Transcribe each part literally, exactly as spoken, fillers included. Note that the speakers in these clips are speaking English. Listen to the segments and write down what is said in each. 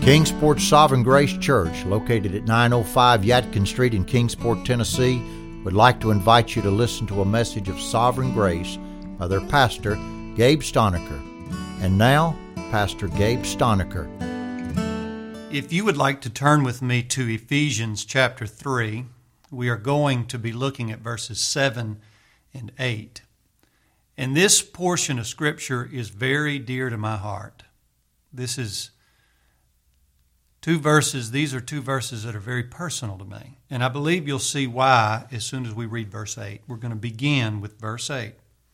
Kingsport Sovereign Grace Church, located at nine oh five Yadkin Street in Kingsport, Tennessee, would like to invite you to listen to a message of sovereign grace by their pastor, Gabe Stonecker. And now, Pastor Gabe Stonecker. If you would like to turn with me to Ephesians chapter three, we are going to be looking at verses seven and eight. And this portion of Scripture is very dear to my heart. This is two verses, these are two verses that are very personal to me. And I believe you'll see why as soon as we read verse eight. We're going to begin with verse eight.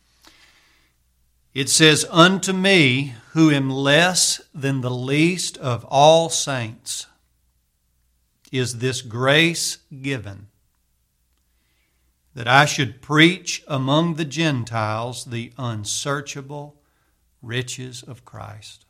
It says, "Unto me, who am less than the least of all saints, is this grace given, that I should preach among the Gentiles the unsearchable riches of Christ."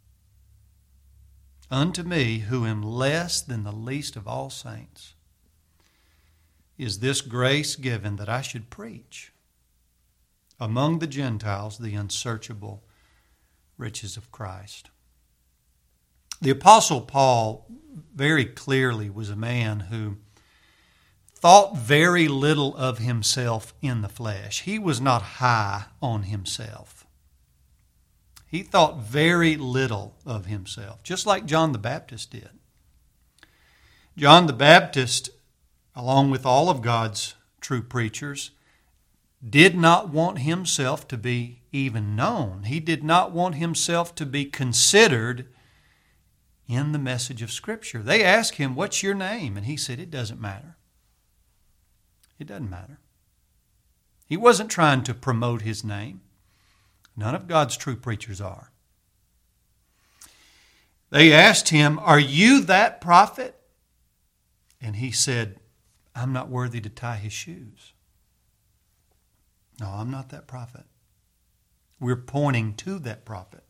Unto me, who am less than the least of all saints, is this grace given, that I should preach among the Gentiles the unsearchable riches of Christ. The Apostle Paul very clearly was a man who thought very little of himself in the flesh. He was not high on himself. He thought very little of himself, just like John the Baptist did. John the Baptist, along with all of God's true preachers, did not want himself to be even known. He did not want himself to be considered in the message of Scripture. They asked him, "What's your name?" And he said, "It doesn't matter. It doesn't matter." He wasn't trying to promote his name. None of God's true preachers are. They asked him, "Are you that prophet?" And he said, "I'm not worthy to tie his shoes." No, I'm not that prophet. We're pointing to that prophet.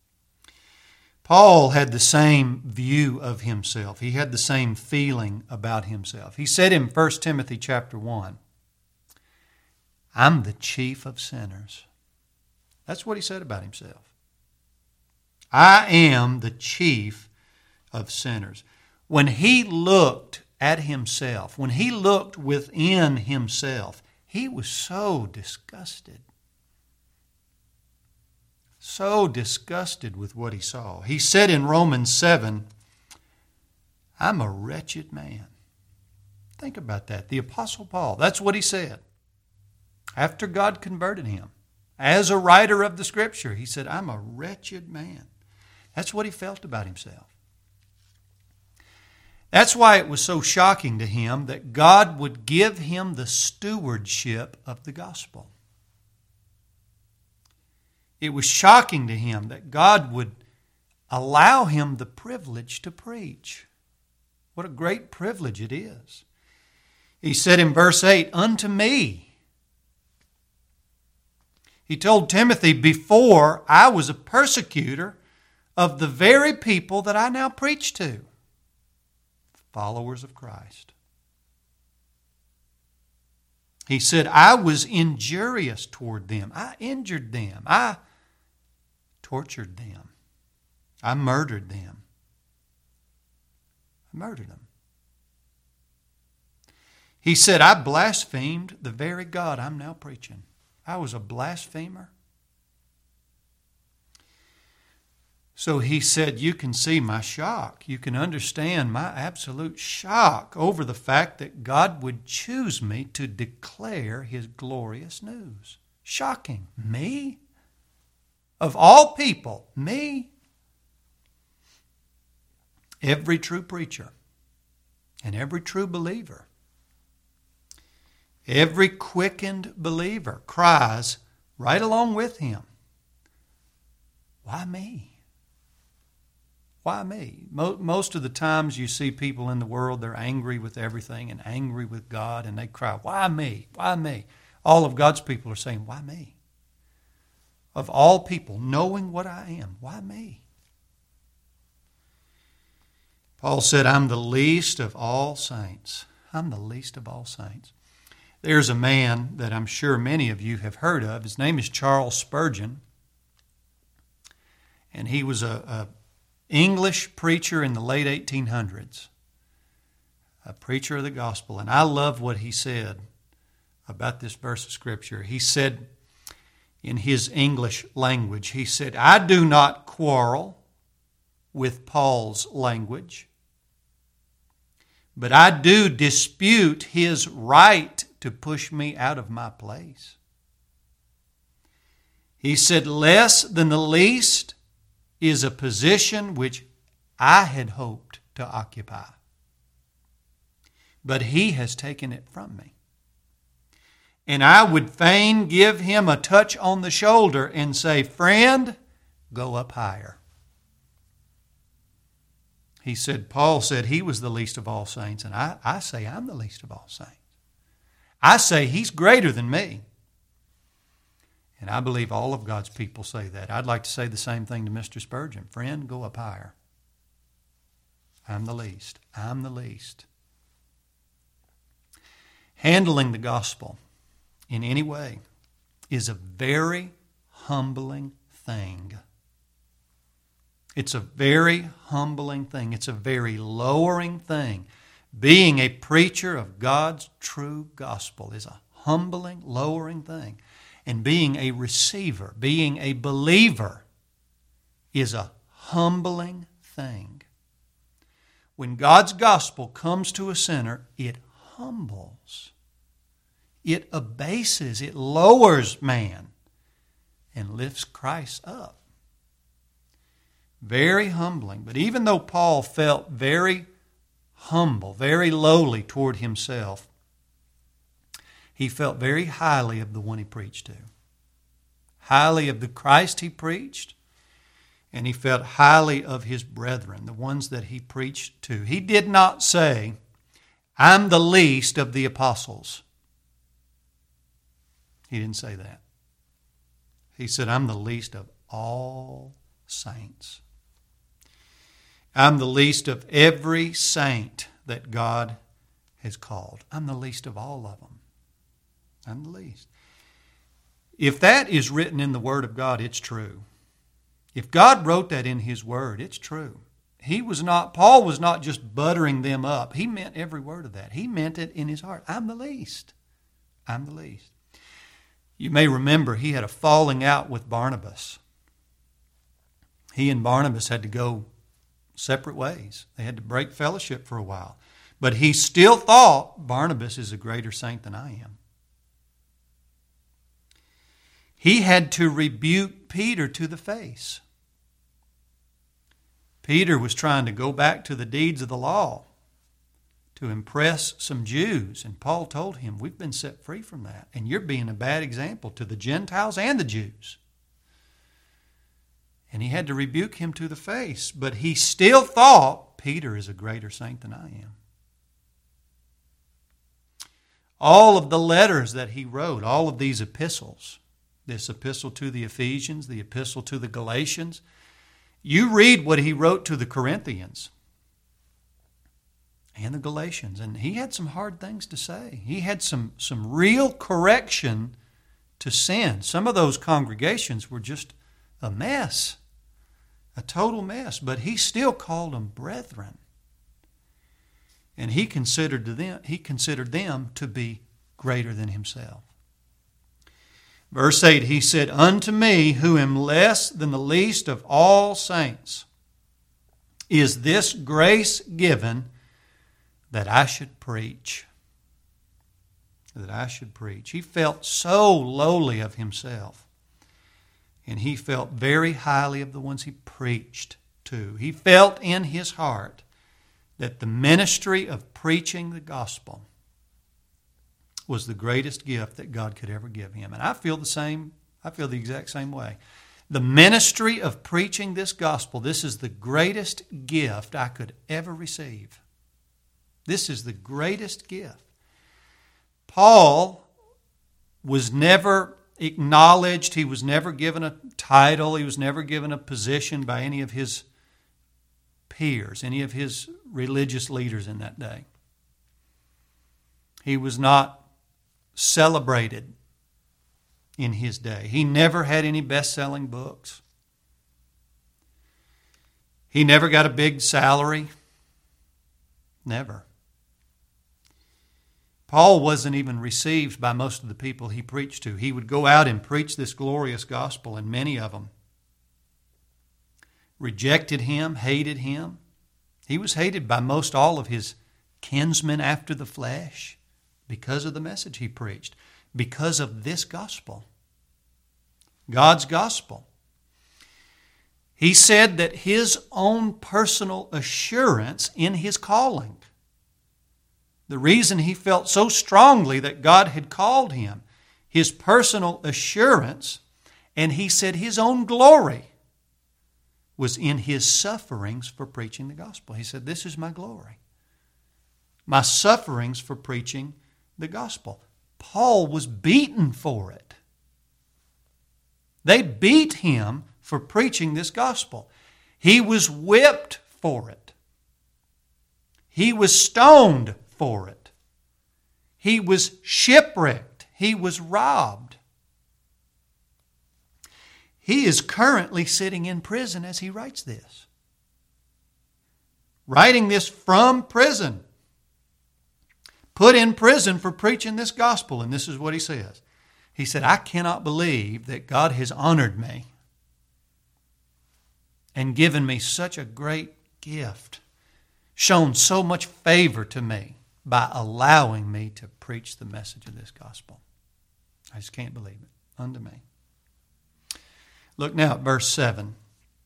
Paul had the same view of himself. He had the same feeling about himself. He said in First Timothy chapter one, "I'm the chief of sinners." That's what he said about himself. I am the chief of sinners. When he looked at himself, when he looked within himself, he was so disgusted. So disgusted with what he saw. He said in Romans seven, "I'm a wretched man." Think about that. The Apostle Paul, that's what he said. After God converted him, as a writer of the Scripture, he said, "I'm a wretched man." That's what he felt about himself. That's why it was so shocking to him that God would give him the stewardship of the gospel. It was shocking to him that God would allow him the privilege to preach. What a great privilege it is. He said in verse eight, "Unto me." He told Timothy, "Before I was a persecutor of the very people that I now preach to." Followers of Christ. He said, "I was injurious toward them. I injured them. I tortured them. I murdered them. I murdered them." He said, "I blasphemed the very God I'm now preaching." I was a blasphemer. So he said, you can see my shock. You can understand my absolute shock over the fact that God would choose me to declare His glorious news. Shocking. Me? Of all people, me? Every true preacher and every true believer, every quickened believer cries right along with him, "Why me? Why me?" Most of the times you see people in the world, they're angry with everything and angry with God, and they cry, "Why me? Why me?" All of God's people are saying, "Why me?" Of all people, knowing what I am, why me? Paul said, "I'm the least of all saints." I'm the least of all saints. There's a man that I'm sure many of you have heard of. His name is Charles Spurgeon. And he was a, a English preacher in the late eighteen hundreds, a preacher of the gospel. And I love what he said about this verse of Scripture. He said in his English language, he said, I do not quarrel with Paul's language, but I do dispute his right to push me out of my place. He said, less than the least is a position which I had hoped to occupy, but he has taken it from me. And I would fain give him a touch on the shoulder and say, friend, go up higher. He said, Paul said he was the least of all saints, and I, I say I'm the least of all saints. I say he's greater than me. And I believe all of God's people say that. I'd like to say the same thing to Mister Spurgeon. Friend, go up higher. I'm the least. I'm the least. Handling the gospel in any way is a very humbling thing. It's a very humbling thing. It's a very lowering thing. Being a preacher of God's true gospel is a humbling, lowering thing. And being a receiver, being a believer, is a humbling thing. When God's gospel comes to a sinner, it humbles. It abases, it lowers man and lifts Christ up. Very humbling. But even though Paul felt very humble, very lowly toward himself, he felt very highly of the one he preached to. Highly of the Christ he preached, and he felt highly of his brethren, the ones that he preached to. He did not say, I'm the least of the apostles. He didn't say that. He said, I'm the least of all saints. I'm the least of every saint that God has called. I'm the least of all of them. I'm the least. If that is written in the Word of God, it's true. If God wrote that in His Word, it's true. He was not, Paul was not just buttering them up. He meant every word of that. He meant it in his heart. I'm the least. I'm the least. You may remember he had a falling out with Barnabas. He and Barnabas had to go separate ways. They had to break fellowship for a while. But he still thought Barnabas is a greater saint than I am. He had to rebuke Peter to the face. Peter was trying to go back to the deeds of the law to impress some Jews. And Paul told him, we've been set free from that. And you're being a bad example to the Gentiles and the Jews. And he had to rebuke him to the face. But he still thought Peter is a greater saint than I am. All of the letters that he wrote, all of these epistles, this epistle to the Ephesians, the epistle to the Galatians, you read what he wrote to the Corinthians and the Galatians, and he had some hard things to say. He had some, some real correction to sin. Some of those congregations were just a mess, a total mess, but he still called them brethren. And he considered them, he considered them to be greater than himself. Verse eight, he said, unto me, who am less than the least of all saints, is this grace given that I should preach. That I should preach. He felt so lowly of himself. And he felt very highly of the ones he preached to. He felt in his heart that the ministry of preaching the gospel was the greatest gift that God could ever give him. And I feel the same, I feel the exact same way. The ministry of preaching this gospel, this is the greatest gift I could ever receive. This is the greatest gift. Paul was never acknowledged. He was never given a title. He was never given a position by any of his peers, any of his religious leaders in that day. He was not celebrated in his day. He never had any best-selling books. He never got a big salary. Never. Paul wasn't even received by most of the people he preached to. He would go out and preach this glorious gospel, and many of them rejected him, hated him. He was hated by most all of his kinsmen after the flesh because of the message he preached, because of this gospel, God's gospel. He said that his own personal assurance in his calling, the reason he felt so strongly that God had called him, his personal assurance, and he said his own glory was in his sufferings for preaching the gospel. He said, this is my glory. My sufferings for preaching the gospel. Paul was beaten for it. They beat him for preaching this gospel. He was whipped for it. He was stoned for it. He was shipwrecked. He was robbed. He is currently sitting in prison as he writes this. Writing this from prison. Put in prison for preaching this gospel. And this is what he says. He said, I cannot believe that God has honored me and given me such a great gift, shown so much favor to me by allowing me to preach the message of this gospel. I just can't believe it unto me. Look now at verse seven.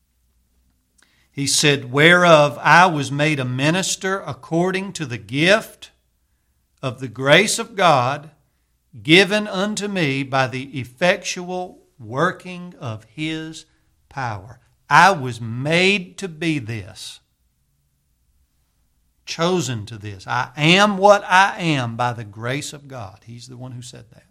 He said, whereof I was made a minister according to the gift of the grace of God given unto me by the effectual working of His power. I was made to be this. Chosen to this. I am what I am by the grace of God. He's the one who said that.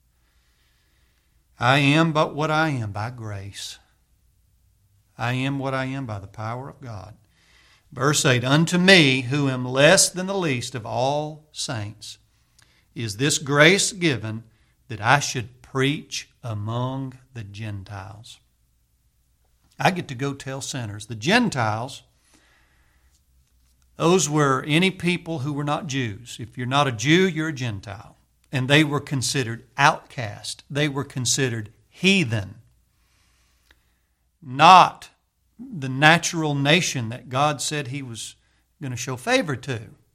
I am but what I am by grace. I am what I am by the power of God. Verse eight, unto me, who am less than the least of all saints, is this grace given that I should preach among the Gentiles. I get to go tell sinners. The Gentiles, those were any people who were not Jews. If you're not a Jew, you're a Gentile. And they were considered outcast. They were considered heathen. Not the natural nation that God said He was going to show favor to.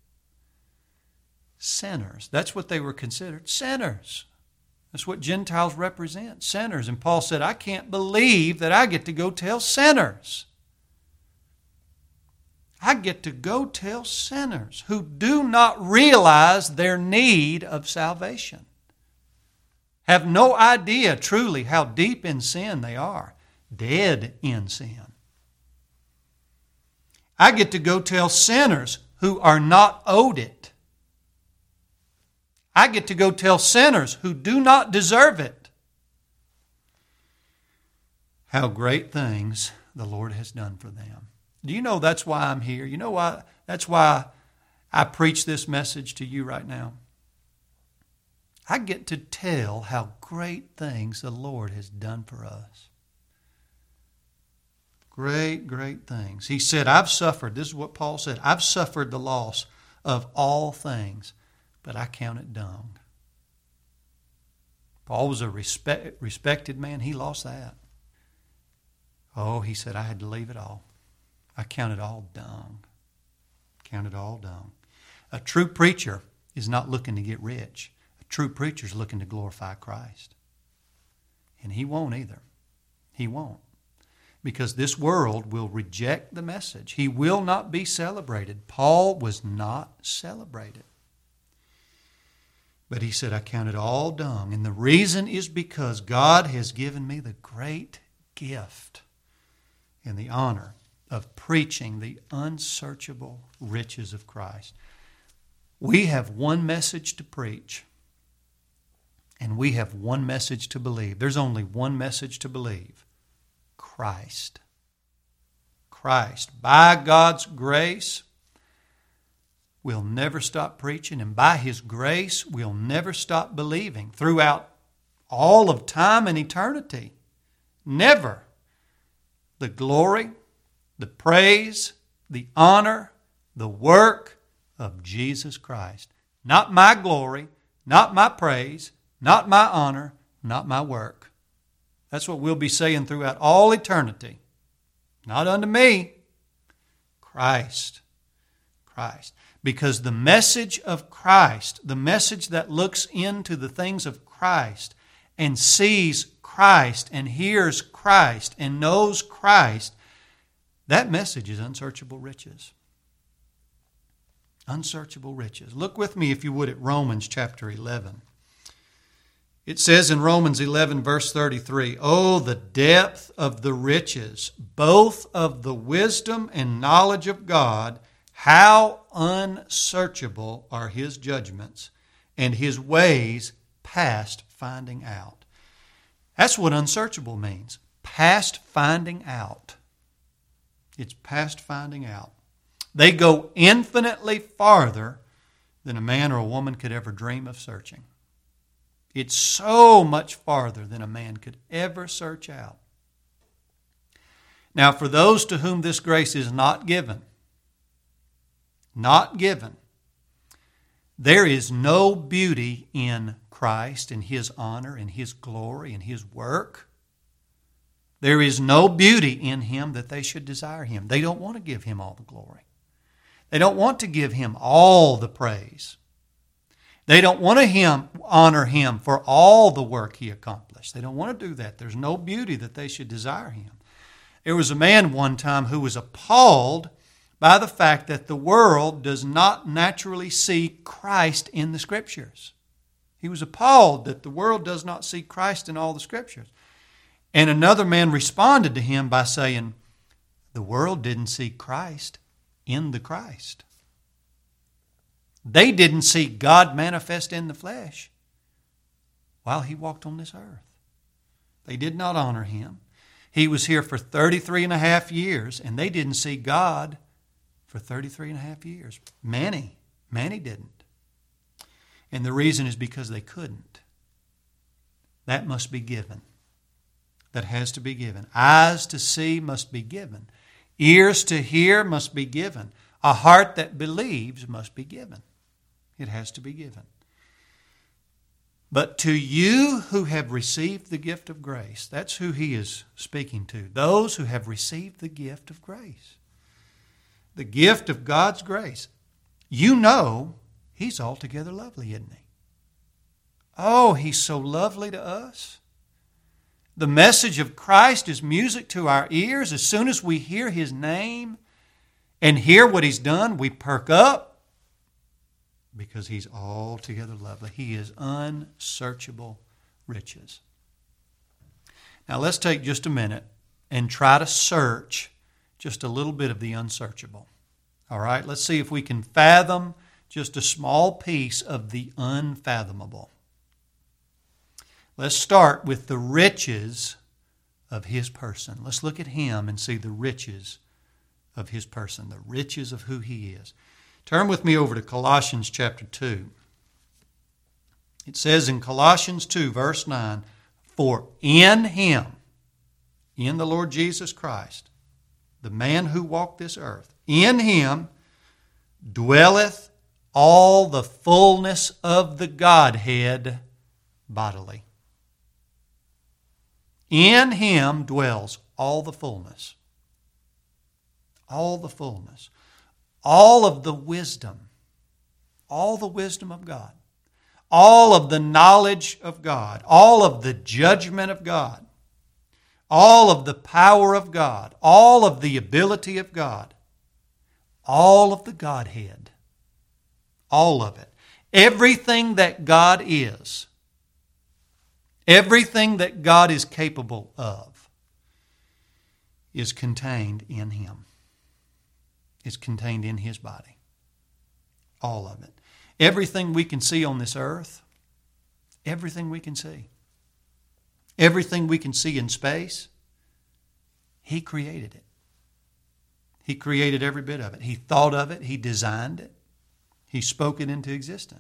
Sinners. That's what they were considered. Sinners. That's what Gentiles represent. Sinners. And Paul said, I can't believe that I get to go tell sinners. I get to go tell sinners who do not realize their need of salvation. Have no idea truly how deep in sin they are. Dead in sin. I get to go tell sinners who are not owed it. I get to go tell sinners who do not deserve it how great things the Lord has done for them. Do you know that's why I'm here? You know why? That's why I preach this message to you right now. I get to tell how great things the Lord has done for us. Great, great things. He said, I've suffered, this is what Paul said, I've suffered the loss of all things, but I count it dung. Paul was a respect, respected man. He lost that. Oh, he said, I had to leave it all. I count it all dung. Count it all dung. A true preacher is not looking to get rich. A true preacher is looking to glorify Christ. And he won't either. He won't. Because this world will reject the message. He will not be celebrated. Paul was not celebrated. But he said, I count it all dung. And the reason is because God has given me the great gift and the honor of preaching the unsearchable riches of Christ. We have one message to preach, and we have one message to believe. There's only one message to believe. Christ. Christ. By God's grace, we'll never stop preaching, and by His grace, we'll never stop believing throughout all of time and eternity. Never. The glory, the praise, the honor, the work of Jesus Christ. Not my glory, not my praise, not my honor, not my work. That's what we'll be saying throughout all eternity. Not unto me, Christ. Christ. Because the message of Christ, the message that looks into the things of Christ and sees Christ and hears Christ and knows Christ, that message is unsearchable riches. Unsearchable riches. Look with me, if you would, at Romans chapter eleven. It says in Romans eleven, verse thirty-three, "Oh, the depth of the riches, both of the wisdom and knowledge of God, how unsearchable are His judgments, and His ways past finding out." That's what unsearchable means. Past finding out. It's past finding out. They go infinitely farther than a man or a woman could ever dream of searching. It's so much farther than a man could ever search out. Now, for those to whom this grace is not given, not given, there is no beauty in Christ, in His honor, in His glory, in His work. There is no beauty in Him that they should desire Him. They don't want to give Him all the glory. They don't want to give Him all the praise. They don't want to him, honor Him for all the work He accomplished. They don't want to do that. There's no beauty that they should desire Him. There was a man one time who was appalled by the fact that the world does not naturally see Christ in the Scriptures. He was appalled that the world does not see Christ in all the Scriptures. And another man responded to him by saying, the world didn't see Christ in the Christ. They didn't see God manifest in the flesh while He walked on this earth. They did not honor Him. He was here for thirty-three and a half years, and they didn't see God for thirty-three and a half years. Many, many didn't. And the reason is because they couldn't. That must be given. That has to be given. Eyes to see must be given. Ears to hear must be given. A heart that believes must be given. It has to be given. But to you who have received the gift of grace, that's who He is speaking to. Those who have received the gift of grace. The gift of God's grace. You know He's altogether lovely, isn't He? Oh, He's so lovely to us. The message of Christ is music to our ears. As soon as we hear His name and hear what He's done, we perk up because He's altogether lovely. He is unsearchable riches. Now let's take just a minute and try to search just a little bit of the unsearchable. All right, let's see if we can fathom just a small piece of the unfathomable. Let's start with the riches of His person. Let's look at Him and see the riches of His person, the riches of who He is. Turn with me over to Colossians chapter two. It says in Colossians two, verse nine, "For in Him," in the Lord Jesus Christ, the man who walked this earth, "in Him dwelleth all the fullness of the Godhead bodily." In Him dwells all the fullness. All the fullness. All of the wisdom. All the wisdom of God. All of the knowledge of God. All of the judgment of God. All of the power of God. All of the ability of God. All of the Godhead. All of it. Everything that God is. Everything that God is capable of is contained in Him. It's contained in His body. All of it. Everything we can see on this earth, everything we can see, everything we can see in space, He created it. He created every bit of it. He thought of it. He designed it. He spoke it into existence.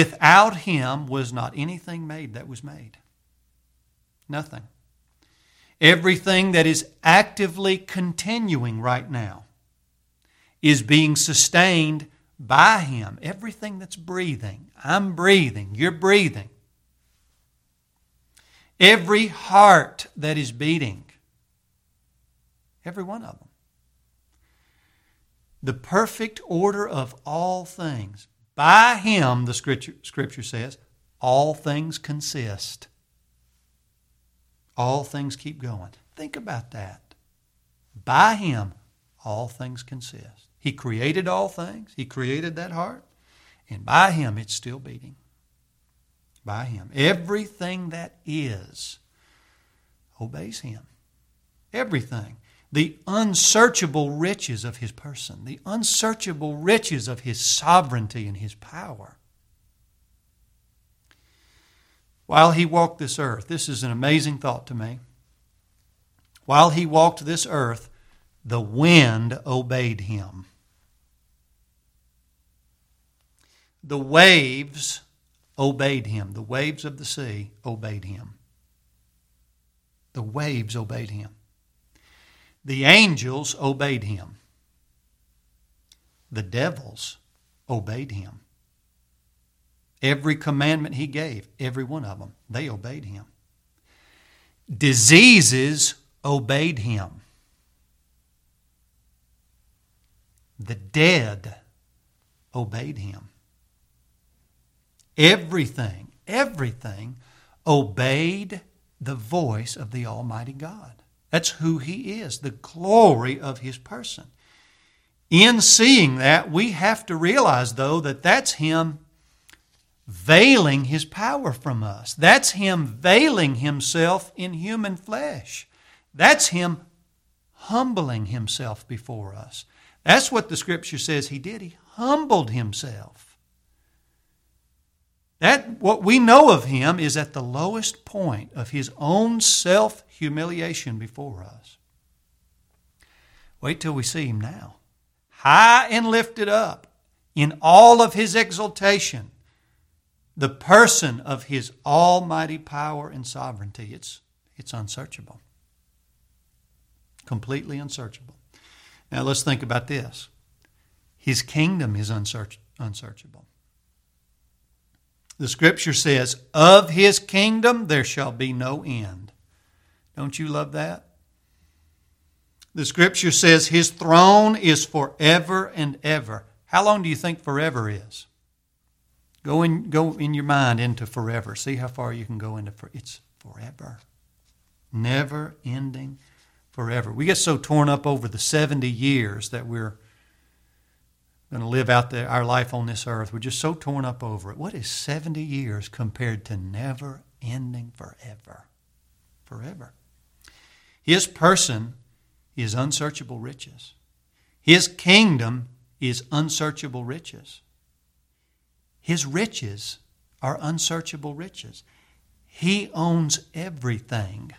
Without Him was not anything made that was made. Nothing. Everything that is actively continuing right now is being sustained by Him. Everything that's breathing. I'm breathing. You're breathing. Every heart that is beating. Every one of them. The perfect order of all things. By Him, the Scripture, scripture says, all things consist. All things keep going. Think about that. By Him, all things consist. He created all things. He created that heart. And by Him, it's still beating. By Him. Everything that is obeys Him. Everything. The unsearchable riches of His person. The unsearchable riches of His sovereignty and His power. While He walked this earth, this is an amazing thought to me. While He walked this earth, the wind obeyed Him. The waves obeyed Him. The waves of the sea obeyed Him. The waves obeyed Him. The angels obeyed Him. The devils obeyed Him. Every commandment He gave, every one of them, they obeyed Him. Diseases obeyed Him. The dead obeyed Him. Everything, everything obeyed the voice of the Almighty God. That's who He is, the glory of His person. In seeing that, we have to realize, though, that that's Him veiling His power from us. That's Him veiling Himself in human flesh. That's Him humbling Himself before us. That's what the Scripture says He did. He humbled Himself. That, what we know of Him is at the lowest point of His own self-humiliation before us. Wait till we see Him now. High and lifted up in all of His exaltation. The person of His almighty power and sovereignty. It's, it's unsearchable. Completely unsearchable. Now let's think about this. His kingdom is unsearch, unsearchable. The Scripture says, of His kingdom there shall be no end. Don't you love that? The Scripture says His throne is forever and ever. How long do you think forever is? Go in, go in your mind into forever. See how far you can go into forever. It's forever. Never ending forever. We get so torn up over the seventy years that we're going to live out the, our life on this earth. We're just so torn up over it. What is seventy years compared to never ending forever? Forever. His person is unsearchable riches. His kingdom is unsearchable riches. His riches are unsearchable riches. He owns everything.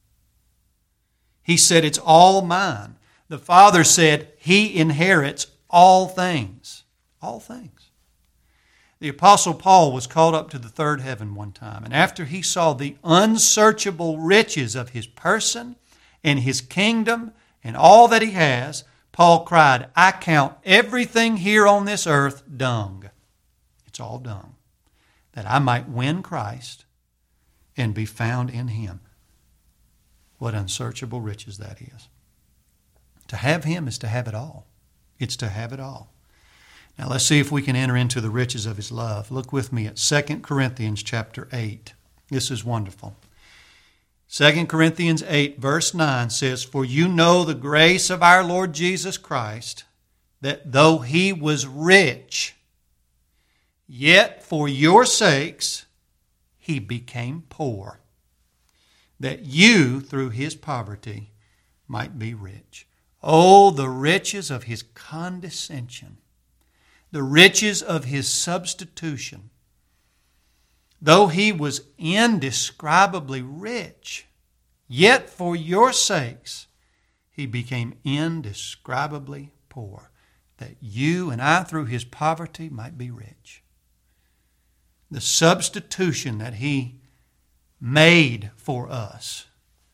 He said, it's all mine. The Father said He inherits all things. All things. The Apostle Paul was called up to the third heaven one time, and after he saw the unsearchable riches of His person and His kingdom and all that He has, Paul cried, I count everything here on this earth dung. It's all dung. That I might win Christ and be found in Him. What unsearchable riches that is. To have Him is to have it all. It's to have it all. Now let's see if we can enter into the riches of His love. Look with me at Second Corinthians chapter eight. This is wonderful. Second Corinthians eight verse nine says, for you know the grace of our Lord Jesus Christ, that though He was rich, yet for your sakes He became poor, that you through His poverty might be rich. Oh, the riches of His condescension, the riches of His substitution. Though He was indescribably rich, yet for your sakes He became indescribably poor, that you and I through His poverty might be rich. The substitution that He made for us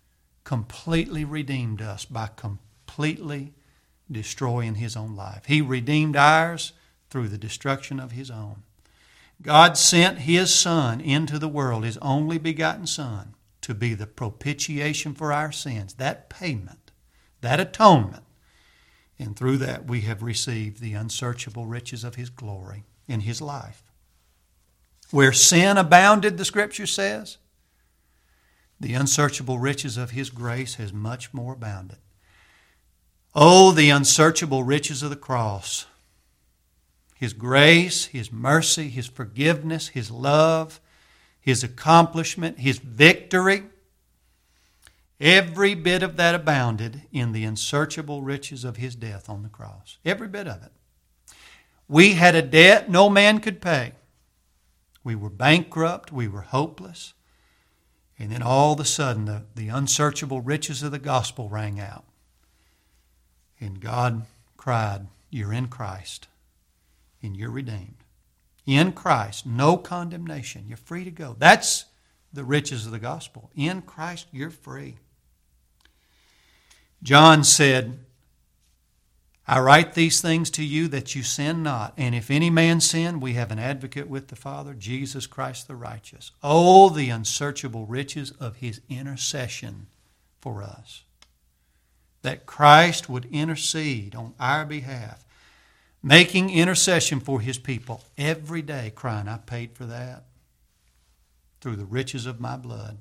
completely redeemed us by completely destroying His own life. He redeemed ours through the destruction of His own. God sent His Son into the world, His only begotten Son, to be the propitiation for our sins, that payment, that atonement. And through that we have received the unsearchable riches of His glory in His life. Where sin abounded, the Scripture says, the unsearchable riches of His grace has much more abounded. Oh, the unsearchable riches of the cross. His grace, His mercy, His forgiveness, His love, His accomplishment, His victory. Every bit of that abounded in the unsearchable riches of His death on the cross. Every bit of it. We had a debt no man could pay. We were bankrupt. We were hopeless. And then all of a sudden, the, the unsearchable riches of the gospel rang out. And God cried, "You're in Christ, and you're redeemed. In Christ, no condemnation. You're free to go." That's the riches of the gospel. In Christ, you're free. John said, "I write these things to you that you sin not. And if any man sin, we have an advocate with the Father, Jesus Christ the righteous." Oh, the unsearchable riches of His intercession for us. That Christ would intercede on our behalf, making intercession for His people every day, crying, "I paid for that through the riches of my blood."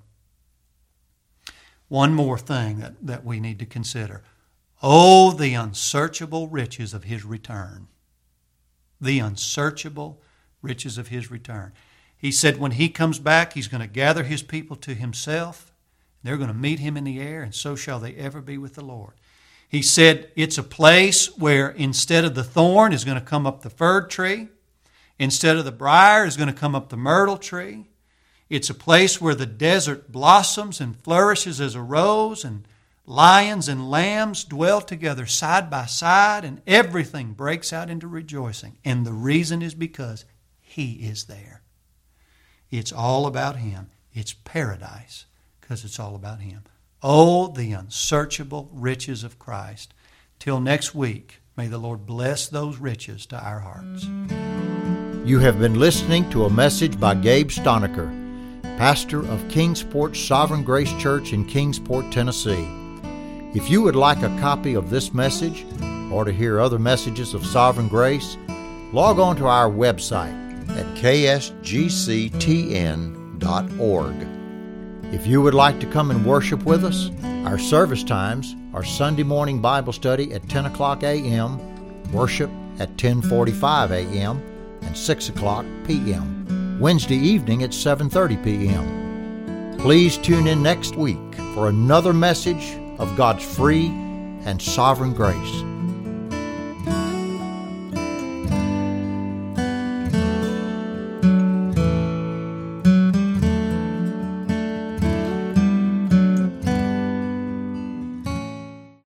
One more thing that, that we need to consider. Oh, the unsearchable riches of His return. The unsearchable riches of His return. He said when He comes back, He's going to gather His people to Himself. They're going to meet Him in the air, and so shall they ever be with the Lord. He said it's a place where instead of the thorn is going to come up the fir tree. Instead of the briar is going to come up the myrtle tree. It's a place where the desert blossoms and flourishes as a rose, and lions and lambs dwell together side by side, and everything breaks out into rejoicing. And the reason is because He is there. It's all about Him. It's paradise because it's all about Him. Oh, the unsearchable riches of Christ. Till next week, may the Lord bless those riches to our hearts. You have been listening to a message by Gabe Stonecker, pastor of Kingsport Sovereign Grace Church in Kingsport, Tennessee. If you would like a copy of this message or to hear other messages of Sovereign Grace, log on to our website at k s g c t n dot org. If you would like to come and worship with us, our service times are Sunday morning Bible study at ten o'clock a.m., worship at ten forty-five a.m., and six o'clock p.m., Wednesday evening at seven thirty p.m. Please tune in next week for another message of God's free and sovereign grace.